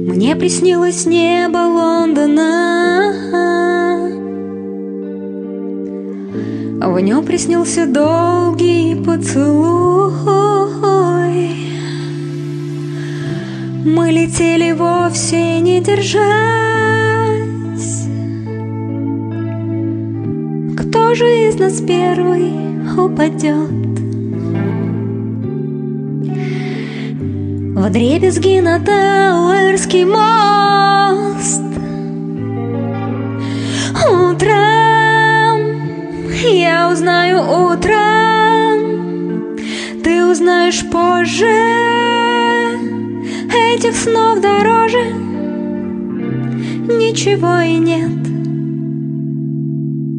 Мне приснилось небо Лондона, в нем приснился долгий поцелуй. Мы летели вовсе не держась. Кто же из нас первый упадет? Вдребезги на Тауэрский мост. Утром я узнаю, утром ты узнаешь позже. Этих снов дороже ничего и нет.